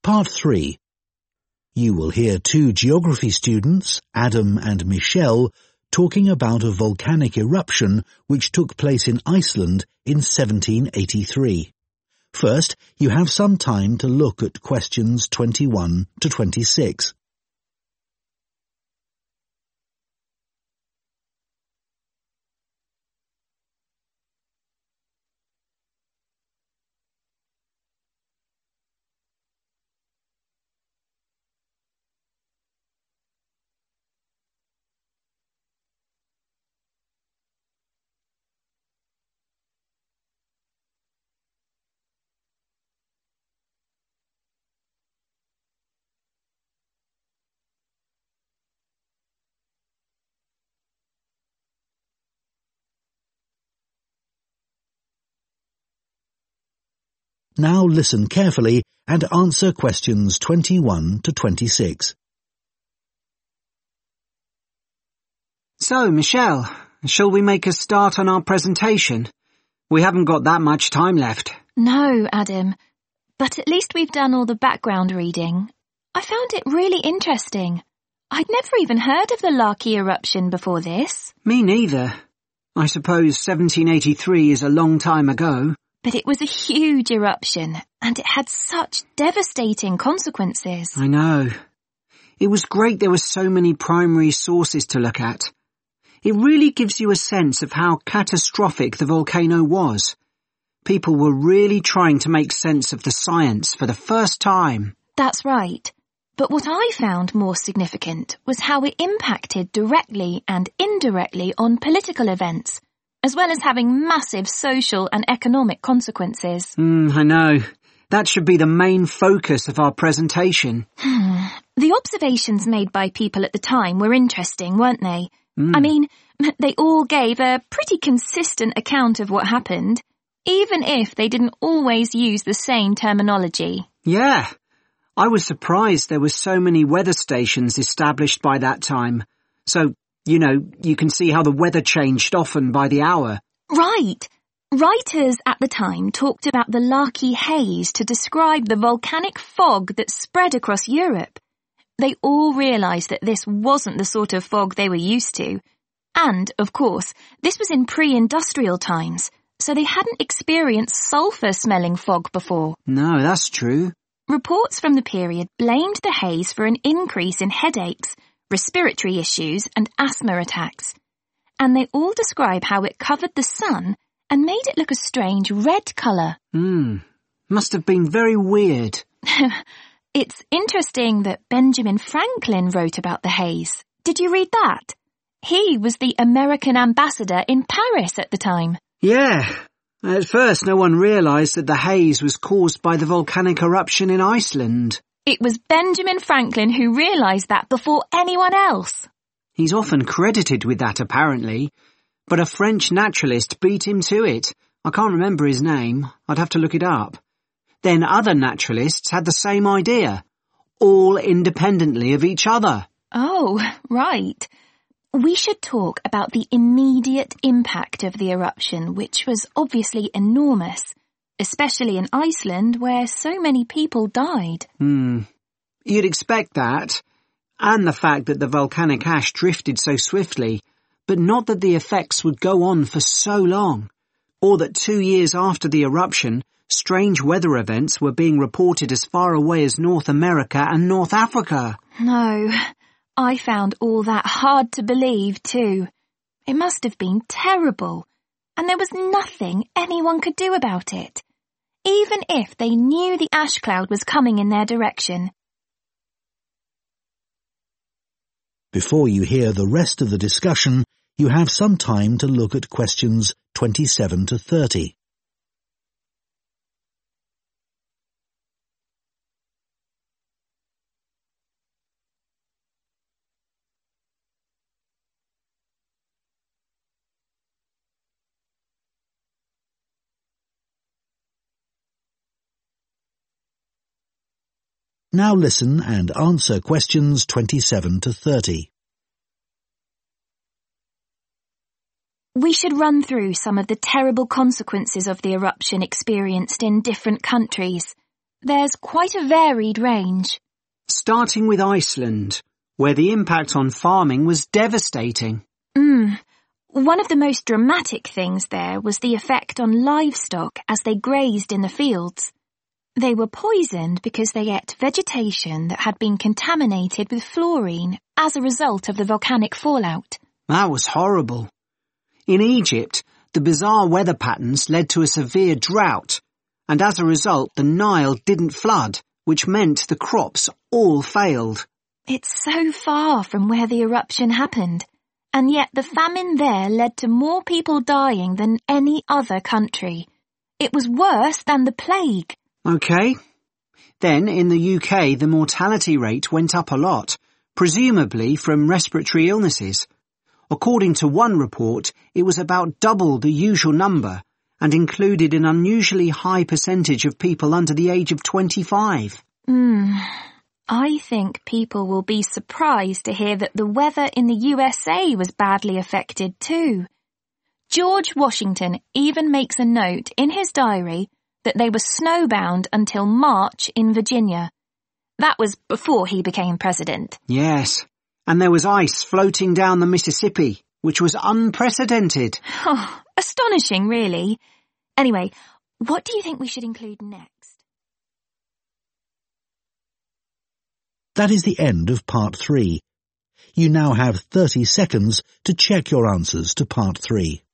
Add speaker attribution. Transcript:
Speaker 1: Part 3. You will hear two geography students, Adam and Michelle, talking about a volcanic eruption which took place in Iceland in 1783. First, you have some time to look at questions 21 to 26. Now listen carefully and answer questions 21 to 26.
Speaker 2: So, Michelle, shall we make a start on our presentation? We haven't got that much time left.
Speaker 3: No, Adam. But at least we've done all the background reading. I found it really interesting. I'd never even heard of the Laki eruption before this.
Speaker 2: Me neither. I suppose 1783 is a long time ago.
Speaker 3: But it was a huge eruption, and it had such devastating consequences.
Speaker 2: I know. It was great there were so many primary sources to look at. It really gives you a sense of how catastrophic the volcano was. People were really trying to make sense of the science for the first time.
Speaker 3: That's right. But what I found more significant was how it impacted directly and indirectly on political events, as well as having massive social and economic consequences.
Speaker 2: I know. That should be the main focus of our presentation.
Speaker 3: The observations made by people at the time were interesting, weren't they? I mean, they all gave a pretty consistent account of what happened, even if they didn't always use the same terminology.
Speaker 2: Yeah. I was surprised there were so many weather stations established by that time. So, you can see how the weather changed often by the hour.
Speaker 3: Right. Writers at the time talked about the Laki haze to describe the volcanic fog that spread across Europe. They all realised that this wasn't the sort of fog they were used to. And, of course, this was in pre-industrial times, so they hadn't experienced sulphur-smelling fog before.
Speaker 2: No, that's true.
Speaker 3: Reports from the period blamed the haze for an increase in headaches, respiratory issues and asthma attacks. And they all describe how it covered the sun and made it look a strange red colour.
Speaker 2: Must have been very weird.
Speaker 3: It's interesting that Benjamin Franklin wrote about the haze. Did you read that? He was the American ambassador in Paris at the time.
Speaker 2: Yeah. At first no one realised that the haze was caused by the volcanic eruption in Iceland.
Speaker 3: It was Benjamin Franklin who realised that before anyone else.
Speaker 2: He's often credited with that, apparently. But a French naturalist beat him to it. I can't remember his name. I'd have to look it up. Then other naturalists had the same idea, all independently of each other.
Speaker 3: Oh, right. We should talk about the immediate impact of the eruption, which was obviously enormous, especially in Iceland, where so many people died.
Speaker 2: You'd expect that, and the fact that the volcanic ash drifted so swiftly, but not that the effects would go on for so long, or that 2 years after the eruption, strange weather events were being reported as far away as North America and North Africa.
Speaker 3: No, I found all that hard to believe too. It must have been terrible, and there was nothing anyone could do about it, even if they knew the ash cloud was coming in their direction.
Speaker 1: Before you hear the rest of the discussion, you have some time to look at questions 27 to 30. Now listen and answer questions 27 to 30.
Speaker 3: We should run through some of the terrible consequences of the eruption experienced in different countries. There's quite a varied range.
Speaker 2: Starting with Iceland, where the impact on farming was devastating.
Speaker 3: One of the most dramatic things there was the effect on livestock as they grazed in the fields. They were poisoned because they ate vegetation that had been contaminated with fluorine as a result of the volcanic fallout.
Speaker 2: That was horrible. In Egypt, the bizarre weather patterns led to a severe drought, and as a result the Nile didn't flood, which meant the crops all failed.
Speaker 3: It's so far from where the eruption happened, and yet the famine there led to more people dying than any other country. It was worse than the plague.
Speaker 2: OK. Then, in the UK, the mortality rate went up a lot, presumably from respiratory illnesses. According to one report, it was about double the usual number and included an unusually high percentage of people under the age of 25.
Speaker 3: I think people will be surprised to hear that the weather in the USA was badly affected too. George Washington even makes a note in his diary that they were snowbound until March in Virginia. That was before he became president.
Speaker 2: Yes, and there was ice floating down the Mississippi, which was unprecedented.
Speaker 3: Oh, astonishing, really. Anyway, what do you think we should include next?
Speaker 1: That is the end of part 3. You now have 30 seconds to check your answers to part 3.